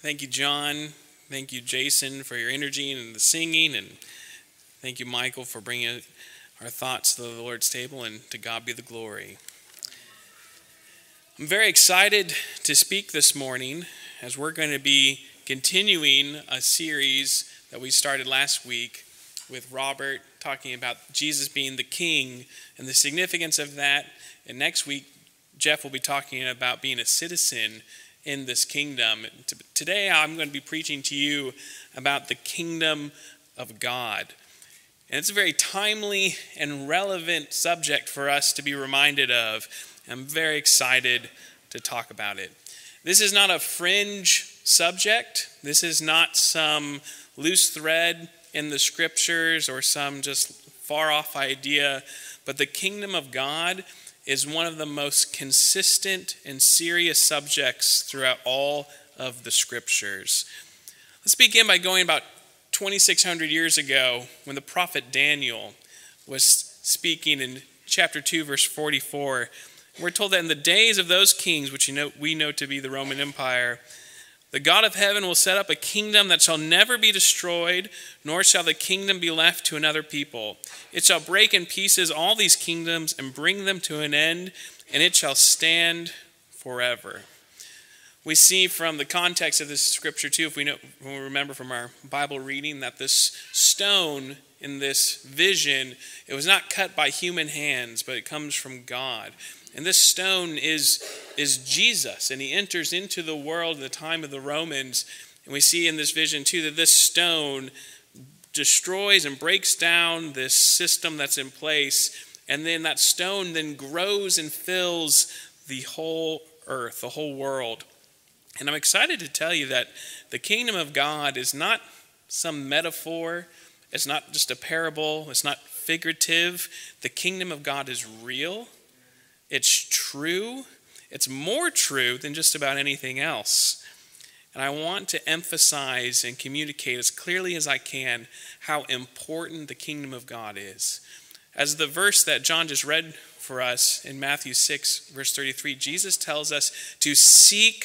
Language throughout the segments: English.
Thank you, John. Thank you, Jason, for your energy and the singing. And thank you, Michael, for bringing our thoughts to the Lord's table. And to God be the glory. I'm very excited to speak this morning as we're going to be continuing a series that we started last week with Robert talking about Jesus being the king and the significance of that. And next week, Jeff will be talking about being a citizen in this kingdom. Today, I'm going to be preaching to you about the kingdom of God. And it's a very timely and relevant subject for us to be reminded of. I'm very excited to talk about it. This is not a fringe subject. This is not some loose thread in the scriptures or some just far off idea. But the kingdom of God is one of the most consistent and serious subjects throughout all of the scriptures. Let's begin by going about 2,600 years ago when the prophet Daniel was speaking in chapter 2, verse 44. We're told that in the days of those kings, which we know to be the Roman Empire, the God of heaven will set up a kingdom that shall never be destroyed, nor shall the kingdom be left to another people. It shall break in pieces all these kingdoms and bring them to an end, and it shall stand forever. We see from the context of this scripture too, when we remember from our Bible reading, that this stone in this vision, it was not cut by human hands, but it comes from God. And this stone is Jesus, and he enters into the world in the time of the Romans. And we see in this vision too that this stone destroys and breaks down this system that's in place. And then that stone then grows and fills the whole earth, the whole world. And I'm excited to tell you that the kingdom of God is not some metaphor. It's not just a parable. It's not figurative. The kingdom of God is real. It's true. It's more true than just about anything else. And I want to emphasize and communicate as clearly as I can how important the kingdom of God is. As the verse that John just read for us in Matthew 6, verse 33, Jesus tells us to seek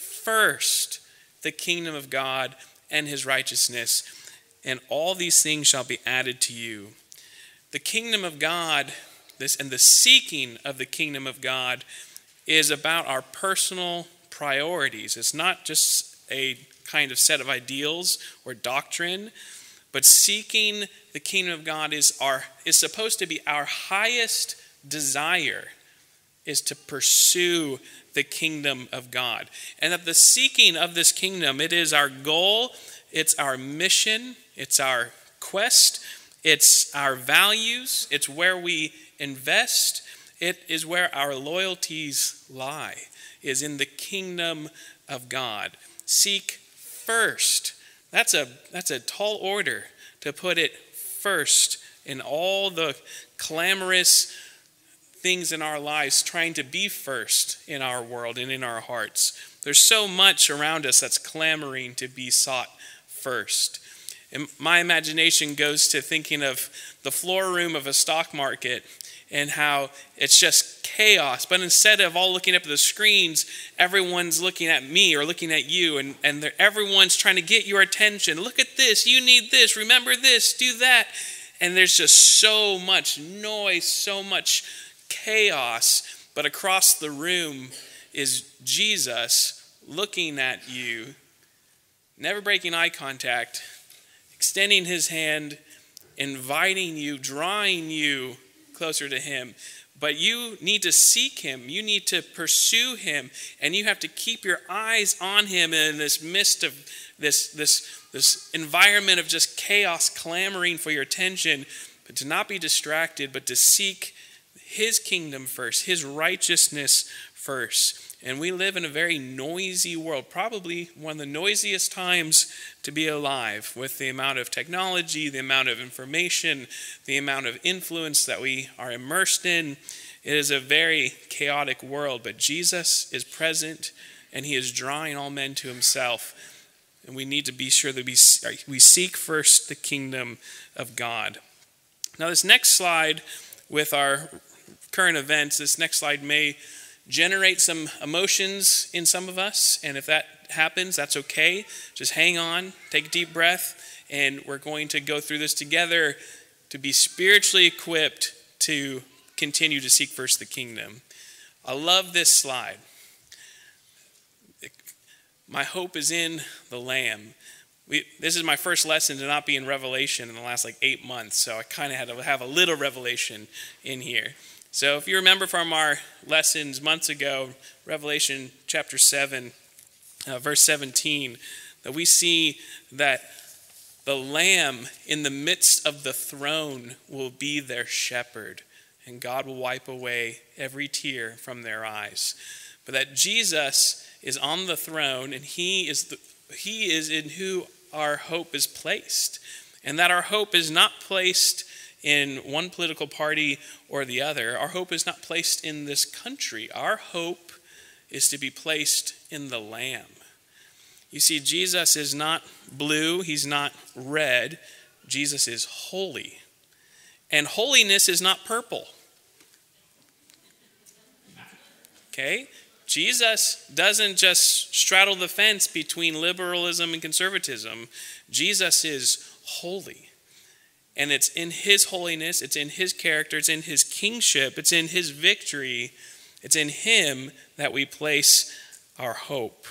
first the kingdom of God and his righteousness, and all these things shall be added to you. The kingdom of God, and the seeking of the kingdom of God is about our personal priorities. It's not just a kind of set of ideals or doctrine, but seeking the kingdom of God is supposed to be our highest desire, is to pursue the kingdom of God. And that the seeking of this kingdom, it is our goal, it's our mission, it's our quest, it's our values, it's where we invest. It is where our loyalties lie, is in the kingdom of God. Seek first. That's a tall order to put it first in all the clamorous things in our lives, trying to be first in our world and in our hearts. There's so much around us that's clamoring to be sought first. And my imagination goes to thinking of the floor room of a stock market and how it's just chaos. But instead of all looking up at the screens, everyone's looking at me or looking at you, and everyone's trying to get your attention. Look at this, you need this, remember this, do that. And there's just so much noise, so much chaos. But across the room is Jesus looking at you, never breaking eye contact, extending his hand, inviting you, drawing you closer to him. But you need to seek him. You need to pursue him. And you have to keep your eyes on him in this midst of this environment of just chaos clamoring for your attention. But to not be distracted, but to seek his kingdom first, his righteousness first. And we live in a very noisy world, probably one of the noisiest times to be alive, with the amount of technology, the amount of information, the amount of influence that we are immersed in. It is a very chaotic world, but Jesus is present and he is drawing all men to himself. And we need to be sure that we seek first the kingdom of God. Now this next slide with our current events, this next slide may generate some emotions in some of us. And if that happens, that's okay. Just hang on, take a deep breath, and we're going to go through this together to be spiritually equipped to continue to seek first the kingdom. I love this slide. My hope is in the Lamb. This is my first lesson to not be in Revelation in the last 8 months, so I kind of had to have a little revelation in here. So if you remember from our lessons months ago, Revelation chapter 7, verse 17, that we see that the Lamb in the midst of the throne will be their shepherd, and God will wipe away every tear from their eyes. But that Jesus is on the throne, and he is in who our hope is placed, and that our hope is not placed in one political party or the other. Our hope is not placed in this country. Our hope is to be placed in the Lamb. You see, Jesus is not blue, he's not red. Jesus is holy. And holiness is not purple. Okay? Jesus doesn't just straddle the fence between liberalism and conservatism. Jesus is holy. And it's in his holiness, it's in his character, it's in his kingship, it's in his victory, it's in him that we place our hope.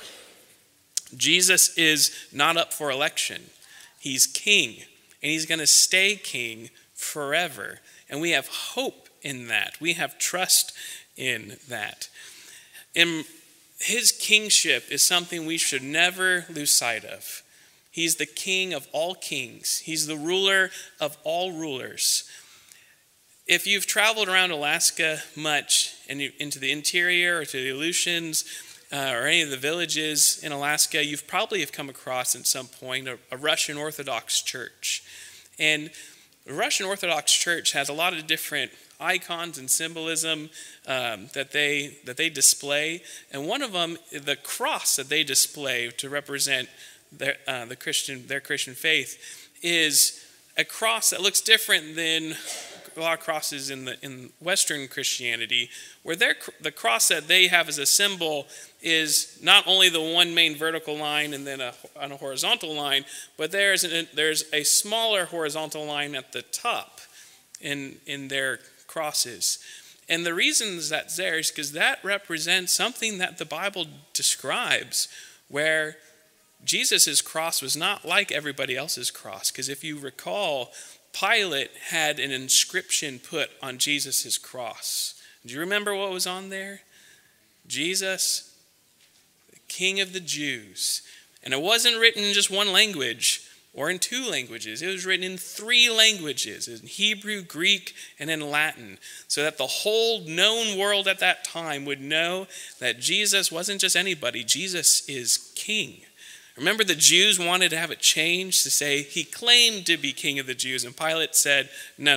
Jesus is not up for election. He's king, and he's going to stay king forever. And we have hope in that. We have trust in that. And his kingship is something we should never lose sight of. He's the king of all kings. He's the ruler of all rulers. If you've traveled around Alaska much and into the interior or to the Aleutians or any of the villages in Alaska, you've probably have come across at some point a Russian Orthodox church. And the Russian Orthodox Church has a lot of different icons and symbolism that they display, and one of them, the cross that they display to represent their Christian faith, is a cross that looks different than a lot of crosses in Western Christianity, where the cross that they have as a symbol is not only the one main vertical line and then on a horizontal line, but there's a smaller horizontal line at the top in their crosses. And the reason that's there is because that represents something that the Bible describes, where Jesus' cross was not like everybody else's cross. Because if you recall, Pilate had an inscription put on Jesus' cross. Do you remember what was on there? Jesus, the King of the Jews. And it wasn't written in just one language or in two languages. It was written in 3 languages, in Hebrew, Greek, and in Latin, so that the whole known world at that time would know that Jesus wasn't just anybody. Jesus is King. Remember, the Jews wanted to have it changed to say he claimed to be King of the Jews, and Pilate said, no.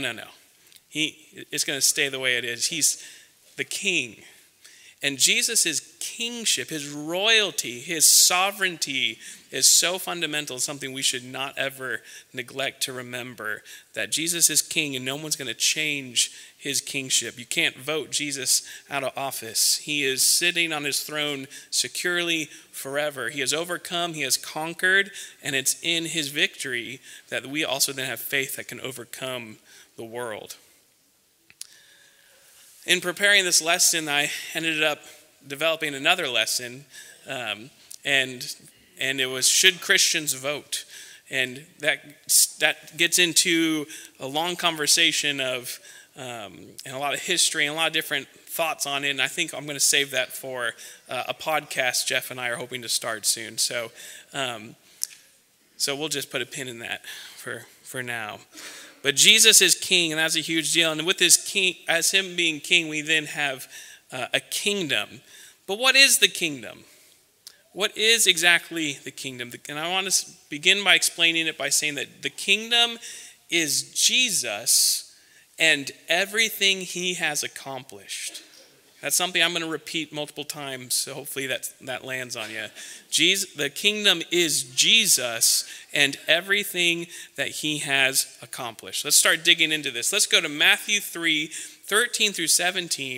It's going to stay the way it is. He's the King. And Jesus' kingship, his royalty, his sovereignty is so fundamental, something we should not ever neglect to remember, that Jesus is king and no one's going to change his kingship. You can't vote Jesus out of office. He is sitting on his throne securely forever. He has overcome, he has conquered, and it's in his victory that we also then have faith that can overcome the world. In preparing this lesson, I ended up developing another lesson, and it was, should Christians vote? And that gets into a long conversation of and a lot of history and a lot of different thoughts on it. And I think I'm going to save that for a podcast Jeff and I are hoping to start soon. So we'll just put a pin in that for now. But Jesus is king, and that's a huge deal. And with his king, as him being king, we then have a kingdom. But what is the kingdom? What is exactly the kingdom? And I want to begin by explaining it by saying that the kingdom is Jesus and everything he has accomplished. That's something I'm going to repeat multiple times, so hopefully that lands on you. The kingdom is Jesus and everything that he has accomplished. Let's start digging into this. Let's go to Matthew 3:13 through 17,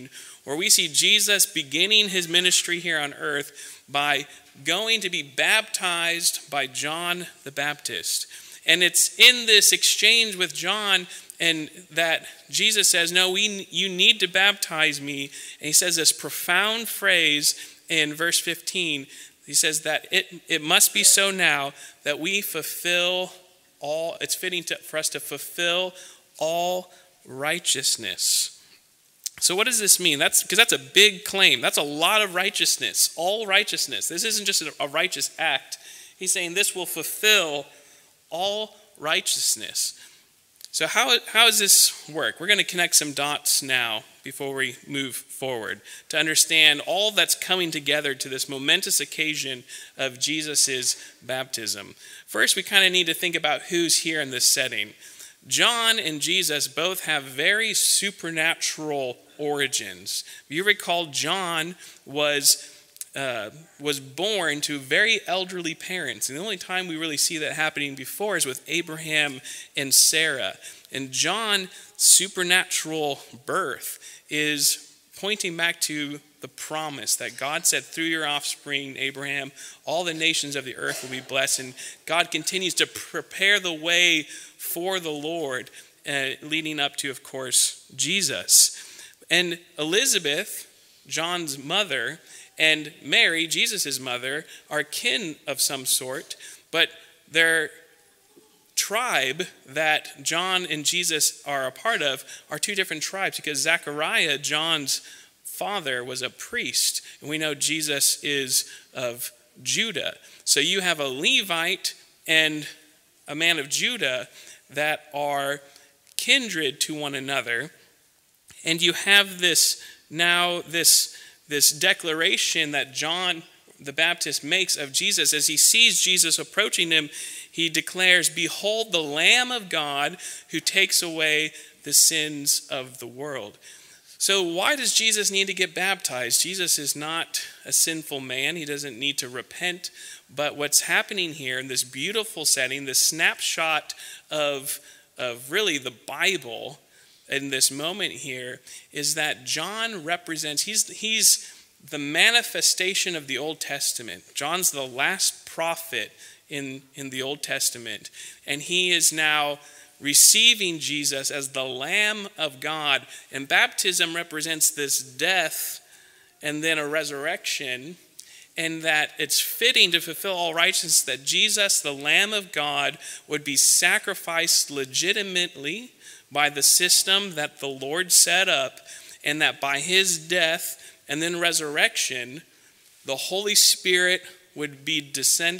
where we see Jesus beginning his ministry here on earth by going to be baptized by John the Baptist. And it's in this exchange with John and that Jesus says, no, you need to baptize me. And he says this profound phrase in verse 15. He says that it must be so now that we fulfill all, it's fitting for us to fulfill all righteousness. So what does this mean? Because that's a big claim. That's a lot of righteousness, all righteousness. This isn't just a righteous act. He's saying this will fulfill all righteousness. So how does this work? We're going to connect some dots now before we move forward to understand all that's coming together to this momentous occasion of Jesus' baptism. First, we kind of need to think about who's here in this setting. John and Jesus both have very supernatural origins. You recall John was born to very elderly parents. And the only time we really see that happening before is with Abraham and Sarah. And John's supernatural birth is pointing back to the promise that God said through your offspring, Abraham, all the nations of the earth will be blessed. And God continues to prepare the way for the Lord, leading up to, of course, Jesus. And Elizabeth, John's mother, and Mary, Jesus' mother, are kin of some sort, but their tribe that John and Jesus are a part of are two different tribes, because Zechariah, John's father, was a priest, and we know Jesus is of Judah. So you have a Levite and a man of Judah that are kindred to one another, and you have this declaration that John the Baptist makes of Jesus. As he sees Jesus approaching him, he declares, "Behold the Lamb of God who takes away the sins of the world." So why does Jesus need to get baptized? Jesus is not a sinful man. He doesn't need to repent. But what's happening here in this beautiful setting, this snapshot of really the Bible in this moment here, is that John represents, he's the manifestation of the Old Testament. John's the last prophet in the Old Testament. And he is now receiving Jesus as the Lamb of God. And baptism represents this death and then a resurrection, and that it's fitting to fulfill all righteousness that Jesus, the Lamb of God, would be sacrificed legitimately by the system that the Lord set up, and that by his death and then resurrection, the Holy Spirit would be descend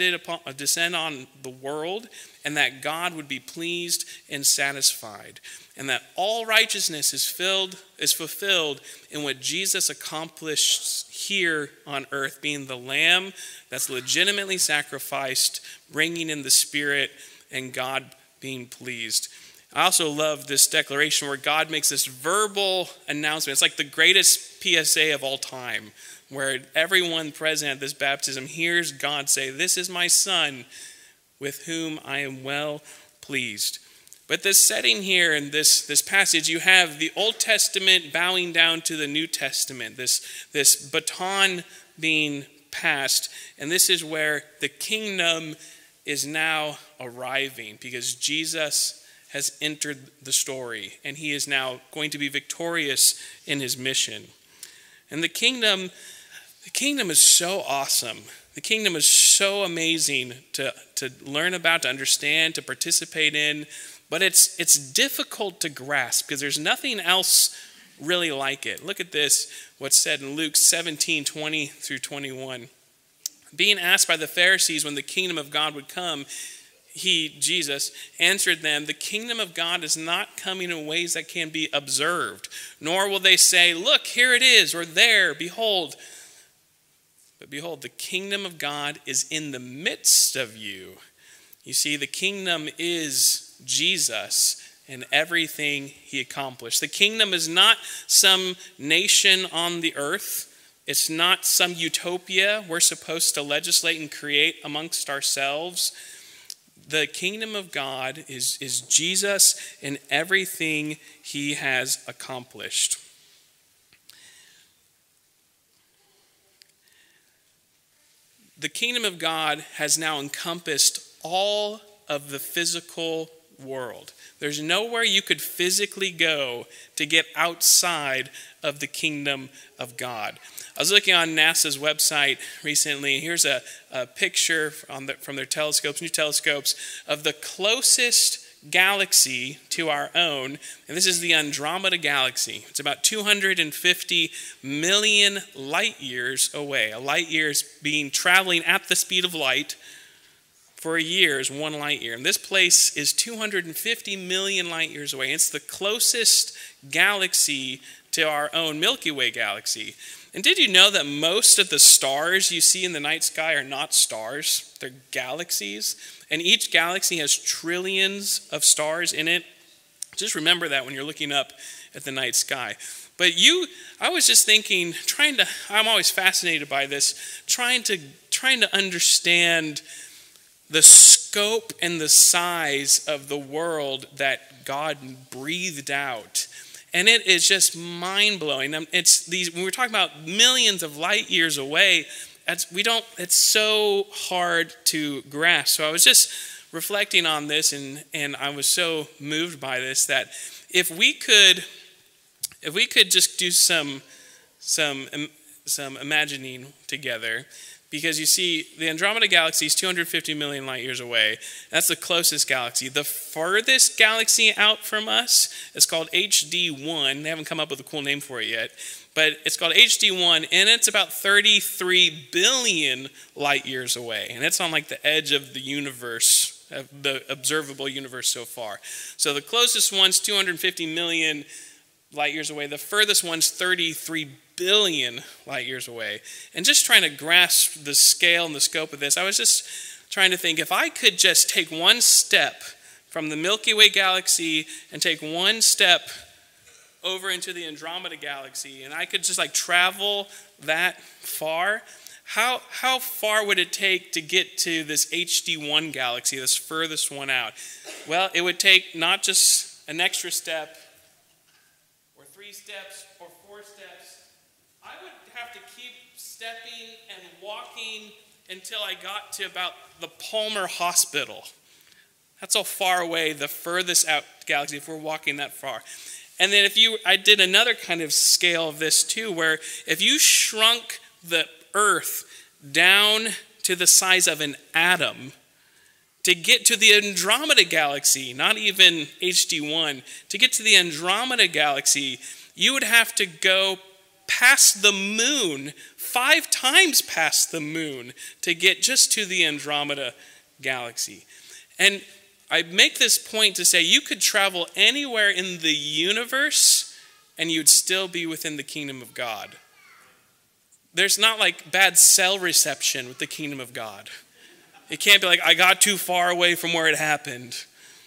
on the world, and that God would be pleased and satisfied, and that all righteousness is fulfilled in what Jesus accomplished here on earth, being the Lamb that's legitimately sacrificed, bringing in the Spirit, and God being pleased. I also love this declaration where God makes this verbal announcement. It's like the greatest PSA of all time, where everyone present at this baptism hears God say, "This is my Son, with whom I am well pleased." But this setting here in this passage, you have the Old Testament bowing down to the New Testament, this baton being passed. And this is where the kingdom is now arriving, because Jesus has entered the story, and he is now going to be victorious in his mission. And the kingdom is so awesome. The kingdom is so amazing to learn about, to understand, to participate in, but it's difficult to grasp because there's nothing else really like it. Look at this, what's said in Luke 17:20 through 21. Being asked by the Pharisees when the kingdom of God would come, he, Jesus, answered them, "The kingdom of God is not coming in ways that can be observed, nor will they say, 'Look, here it is,' or 'There, behold.' But behold, the kingdom of God is in the midst of you." You see, the kingdom is Jesus and everything he accomplished. The kingdom is not some nation on the earth. It's not some utopia we're supposed to legislate and create amongst ourselves. The kingdom of God is Jesus and everything he has accomplished. the kingdom of God has now encompassed all of the physical world. There's nowhere you could physically go to get outside of the kingdom of God. I was looking on NASA's website recently. Here's a picture from their telescopes, new telescopes, of the closest galaxy to our own, and this is the Andromeda Galaxy. It's about 250 million light years away. A light year is traveling at the speed of light. For a year is 1 light year. And this place is 250 million light years away. It's the closest galaxy to our own Milky Way galaxy. And did you know that most of the stars you see in the night sky are not stars? They're galaxies. And each galaxy has trillions of stars in it. Just remember that when you're looking up at the night sky. But I was just thinking, I'm always fascinated by this, trying to understand the scope and the size of the world that God breathed out. And it is just mind-blowing. When we're talking about millions of light years away, it's so hard to grasp. So I was just reflecting on this, and I was so moved by this that if we could just do some imagining together. Because you see, the Andromeda Galaxy is 250 million light years away. That's the closest galaxy. The furthest galaxy out from us is called HD1. They haven't come up with a cool name for it yet. But it's called HD1, and it's about 33 billion light years away. And it's on like the edge of the universe, of the observable universe so far. So the closest one's 250 million light years away. The furthest one's 33 billion light years away. And just trying to grasp the scale and the scope of this, I was just trying to think, if I could just take one step from the Milky Way galaxy and take one step over into the Andromeda Galaxy, and I could just like travel that far, how far would it take to get to this HD1 galaxy, this furthest one out? Well, it would take not just an extra step, or 3 steps, or 4 steps. I would have to keep stepping and walking until I got to about the Palmer Hospital. That's how far away the furthest out galaxy, if we're walking that far. And then I did another kind of scale of this too, where if you shrunk the Earth down to the size of an atom, to get to the Andromeda Galaxy, not even HD1, to get to the Andromeda Galaxy, you would have to go past the moon, 5 times past the moon, to get just to the Andromeda Galaxy. And I make this point to say you could travel anywhere in the universe and you'd still be within the kingdom of God. There's not like bad cell reception with the kingdom of God. It can't be like, I got too far away from where it happened.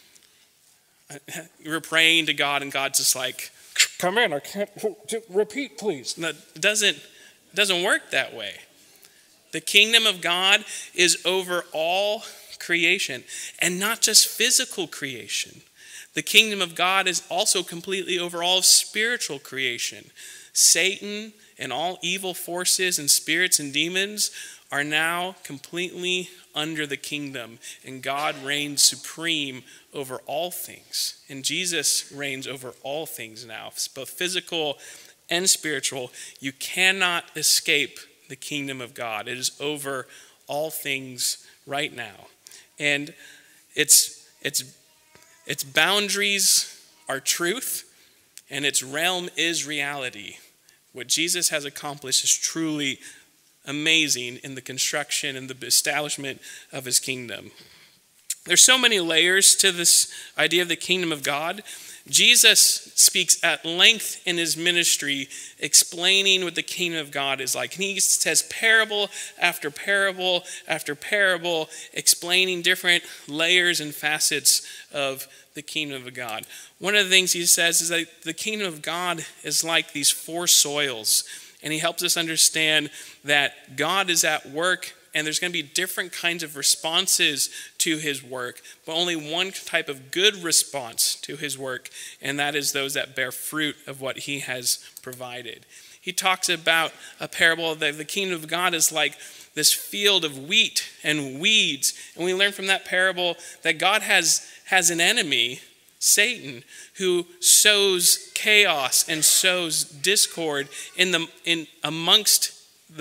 You're praying to God and God's just like, come in, I can't, repeat please. No, it doesn't work that way. The kingdom of God is over all creation, and not just physical creation. The kingdom of God is also completely over all spiritual creation. Satan and all evil forces and spirits and demons are now completely under the kingdom, and God reigns supreme over all things. And Jesus reigns over all things now, both physical and spiritual. You cannot escape the kingdom of God. It is over all things right now. And its boundaries are truth, and its realm is reality. What Jesus has accomplished is truly amazing in the construction and the establishment of his kingdom. There's so many layers to this idea of the kingdom of God. Jesus speaks at length in his ministry explaining what the kingdom of God is like. And he says parable after parable after parable, explaining different layers and facets of the kingdom of God. One of the things he says is that the kingdom of God is like these 4 soils. And he helps us understand that God is at work, and there's going to be different kinds of responses to his work, but only one type of good response to his work, and that is those that bear fruit of what he has provided. He talks about a parable that the kingdom of God is like this field of wheat and weeds. And we learn from that parable that God has an enemy, Satan, who sows chaos and sows discord amongst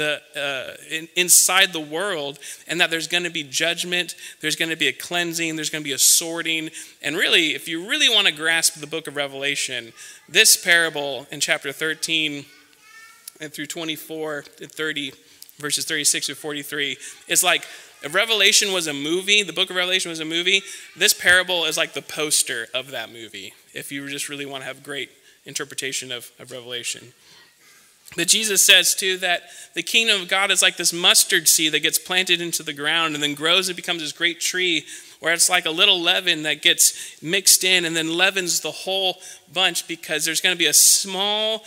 inside the world, and that there's going to be judgment, there's going to be a cleansing, there's going to be a sorting. And really, if you really want to grasp the book of Revelation, this parable in chapter 13 and through 24 to 30, verses 36 to 43, is like, if Revelation was a movie, the book of Revelation was a movie, this parable is like the poster of that movie, if you just really want to have great interpretation of Revelation. But Jesus says, too, that the kingdom of God is like this mustard seed that gets planted into the ground and then grows and becomes this great tree, where it's like a little leaven that gets mixed in and then leavens the whole bunch, because there's going to be a small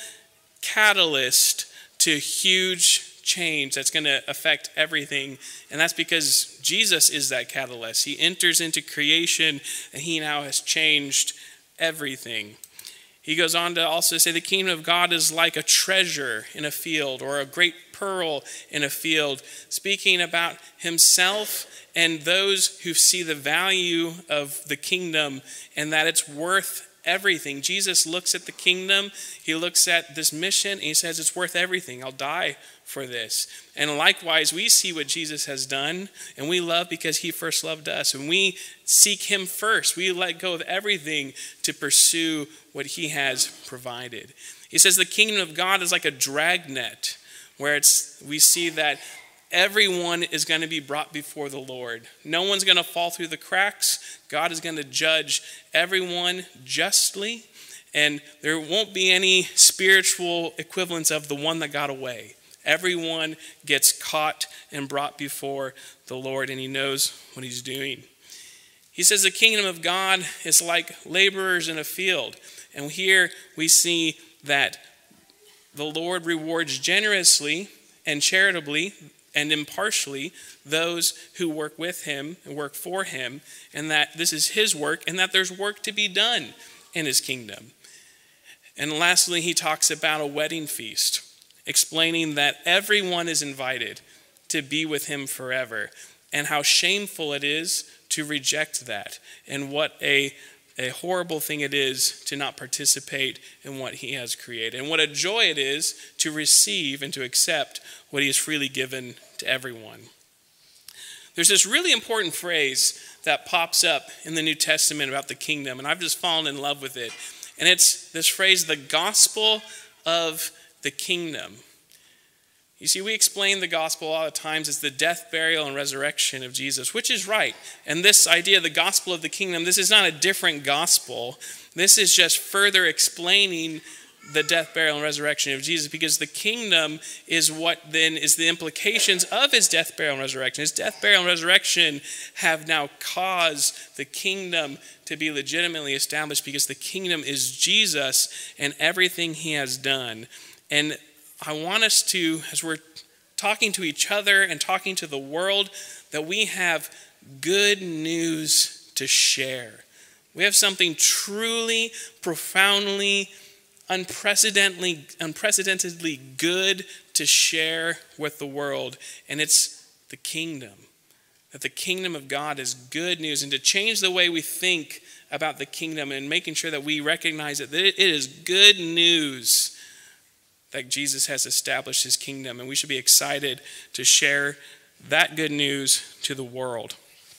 catalyst to huge change that's going to affect everything. And that's because Jesus is that catalyst. He enters into creation and he now has changed everything. He goes on to also say the kingdom of God is like a treasure in a field, or a great pearl in a field, speaking about himself and those who see the value of the kingdom and that it's worth everything. Jesus looks at the kingdom, he looks at this mission, and he says it's worth everything. I'll die for this. And likewise, we see what Jesus has done, and we love because he first loved us. And we seek him first. We let go of everything to pursue what he has provided. He says the kingdom of God is like a dragnet, where we see that everyone is going to be brought before the Lord. No one's going to fall through the cracks. God is going to judge everyone justly, and there won't be any spiritual equivalence of the one that got away. Everyone gets caught and brought before the Lord, and he knows what he's doing. He says the kingdom of God is like laborers in a field. And here we see that the Lord rewards generously and charitably and impartially those who work with him and work for him, and that this is his work, and that there's work to be done in his kingdom. And lastly, he talks about a wedding feast, explaining that everyone is invited to be with him forever, and how shameful it is to reject that, and what a horrible thing it is to not participate in what he has created, and what a joy it is to receive and to accept what he has freely given to everyone. There's this really important phrase that pops up in the New Testament about the kingdom, and I've just fallen in love with it. And it's this phrase, the gospel of the kingdom. You see, we explain the gospel a lot of times as the death, burial, and resurrection of Jesus, which is right. And this idea, the gospel of the kingdom, this is not a different gospel. This is just further explaining the death, burial, and resurrection of Jesus, because the kingdom is what then is the implications of his death, burial, and resurrection. His death, burial, and resurrection have now caused the kingdom to be legitimately established, because the kingdom is Jesus and everything he has done. And I want us to, as we're talking to each other and talking to the world, that we have good news to share. We have something truly, profoundly, unprecedentedly good to share with the world. And it's the kingdom. That the kingdom of God is good news. And to change the way we think about the kingdom and making sure that we recognize that it is good news that Jesus has established his kingdom, and we should be excited to share that good news to the world.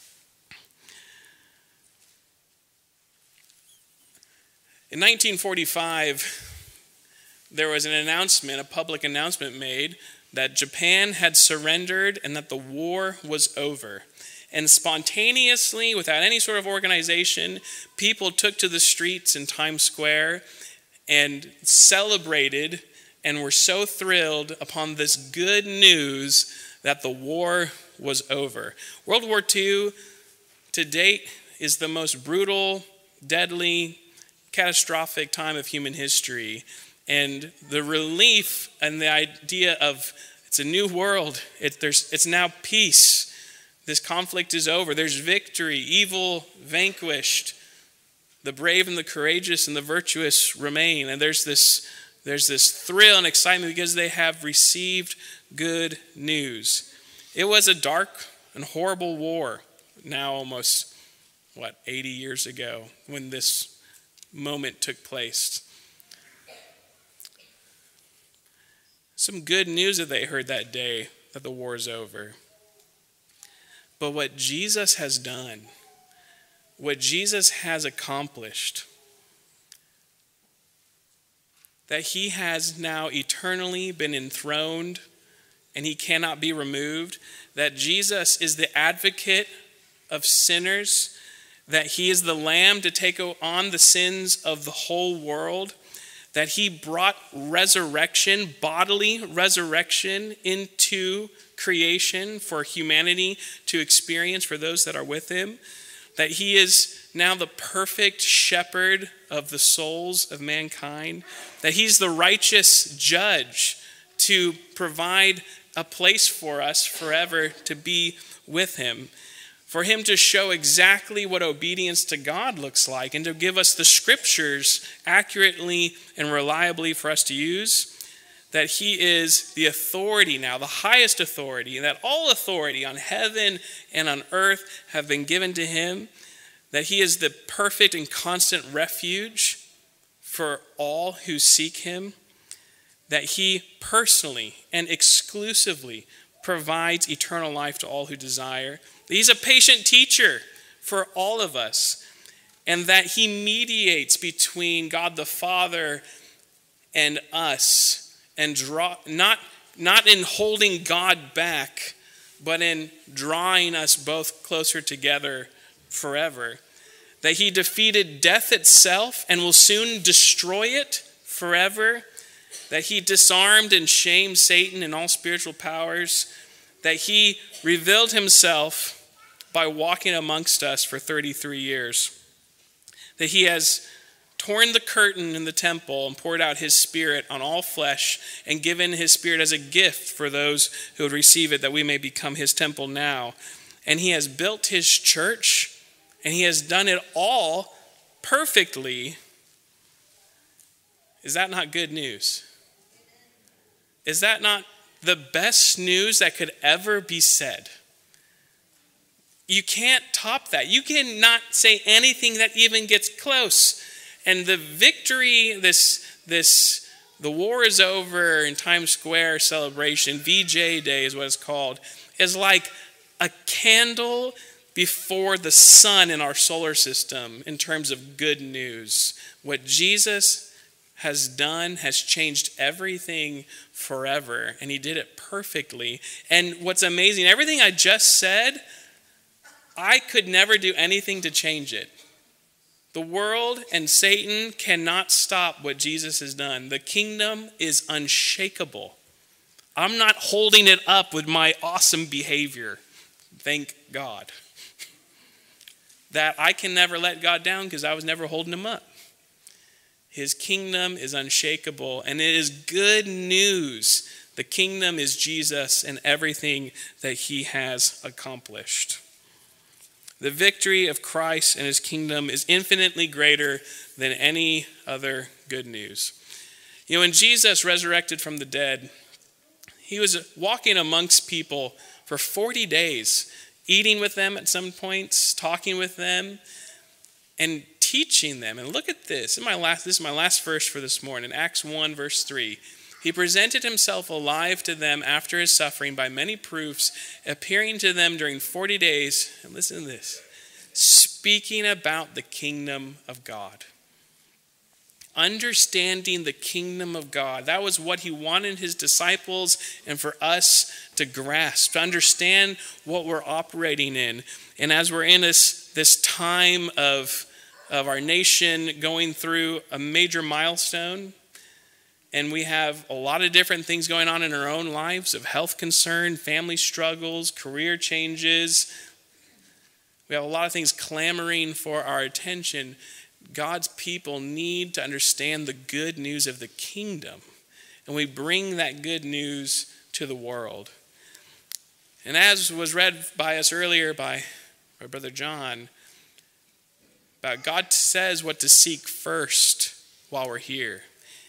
In 1945, there was an announcement, a public announcement made that Japan had surrendered and that the war was over. And spontaneously, without any sort of organization, people took to the streets in Times Square and celebrated and were so thrilled upon this good news that the war was over. World War II, to date, is the most brutal, deadly, catastrophic time of human history. And the relief and the idea of it's a new world, it's now peace. This conflict is over. There's victory, evil vanquished. The brave and the courageous and the virtuous remain. And there's this There's this thrill and excitement because they have received good news. It was a dark and horrible war, now almost, 80 years ago when this moment took place. Some good news that they heard that day that the war is over. But what Jesus has done, what Jesus has accomplished, that he has now eternally been enthroned and he cannot be removed, that Jesus is the advocate of sinners, that he is the Lamb to take on the sins of the whole world, that he brought resurrection, bodily resurrection into creation for humanity to experience for those that are with him, that he is now the perfect shepherd of the souls of mankind, that he's the righteous judge to provide a place for us forever to be with him, for him to show exactly what obedience to God looks like and to give us the scriptures accurately and reliably for us to use, that he is the authority now, the highest authority, and that all authority on heaven and on earth have been given to him, that he is the perfect and constant refuge for all who seek him, that he personally and exclusively provides eternal life to all who desire. He's a patient teacher for all of us, and that he mediates between God the Father and us, and not in holding God back, but in drawing us both closer together forever. That he defeated death itself and will soon destroy it forever. That he disarmed and shamed Satan and all spiritual powers. That he revealed himself by walking amongst us for 33 years. That he has torn the curtain in the temple and poured out his Spirit on all flesh and given his Spirit as a gift for those who would receive it, that we may become his temple now. And he has built his church, and he has done it all perfectly. Is that not good news? Is that not the best news that could ever be said? You can't top that. You cannot say anything that even gets close. And the victory, the war is over in Times Square celebration, VJ Day is what it's called, is like a candle before the sun in our solar system in terms of good news. What Jesus has done has changed everything forever, and he did it perfectly. And what's amazing, everything I just said, I could never do anything to change it. The world and Satan cannot stop what Jesus has done. The kingdom is unshakable. I'm not holding it up with my awesome behavior. Thank God. That I can never let God down because I was never holding him up. His kingdom is unshakable, and it is good news. The kingdom is Jesus and everything that he has accomplished. The victory of Christ and his kingdom is infinitely greater than any other good news. You know, when Jesus resurrected from the dead, he was walking amongst people for 40 days, eating with them at some points, talking with them, and teaching them. And look at this. This is my last verse for this morning, Acts 1, verse 3. He presented himself alive to them after his suffering by many proofs, appearing to them during 40 days. And listen to this. Speaking about the kingdom of God. Understanding the kingdom of God. That was what he wanted his disciples and for us to grasp, to understand what we're operating in. And as we're in this time of our nation going through a major milestone, and we have a lot of different things going on in our own lives of health concern, family struggles, career changes. We have a lot of things clamoring for our attention. God's people need to understand the good news of the kingdom. And we bring that good news to the world. And as was read by us earlier by Brother John, about God says what to seek first while we're here.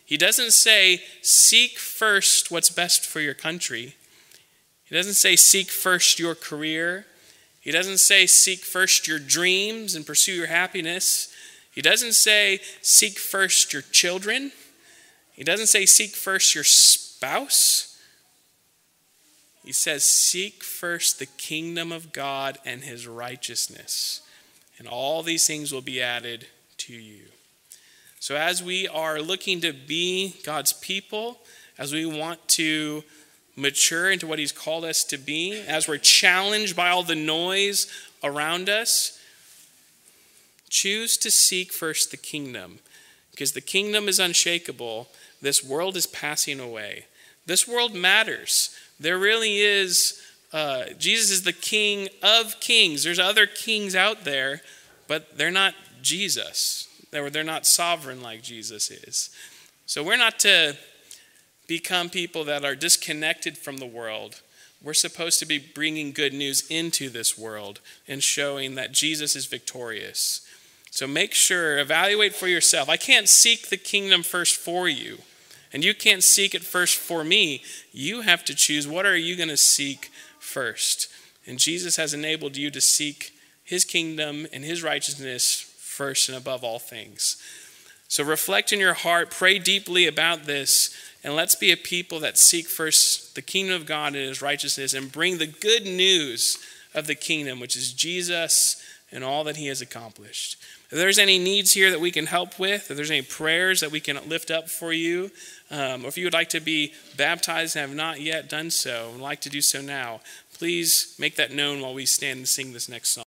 He doesn't say, seek first what's best for your country. He doesn't say, seek first your career. He doesn't say, seek first your dreams and pursue your happiness. He doesn't say, seek first your children. He doesn't say, seek first your spouse. He says, seek first the kingdom of God and his righteousness, and all these things will be added to you. So as we are looking to be God's people, as we want to mature into what he's called us to be, as we're challenged by all the noise around us, choose to seek first the kingdom, because the kingdom is unshakable. This world is passing away. This world matters. There really is, Jesus is the King of kings. There's other kings out there, but they're not Jesus. They're not sovereign like Jesus is. So we're not to become people that are disconnected from the world. We're supposed to be bringing good news into this world and showing that Jesus is victorious. So make sure, evaluate for yourself. I can't seek the kingdom first for you, and you can't seek it first for me. You have to choose, what are you going to seek first? And Jesus has enabled you to seek his kingdom and his righteousness first and above all things. So reflect in your heart, pray deeply about this, and let's be a people that seek first the kingdom of God and his righteousness and bring the good news of the kingdom, which is Jesus and all that he has accomplished. If there's any needs here that we can help with, if there's any prayers that we can lift up for you, or if you would like to be baptized and have not yet done so and would like to do so now, please make that known while we stand and sing this next song.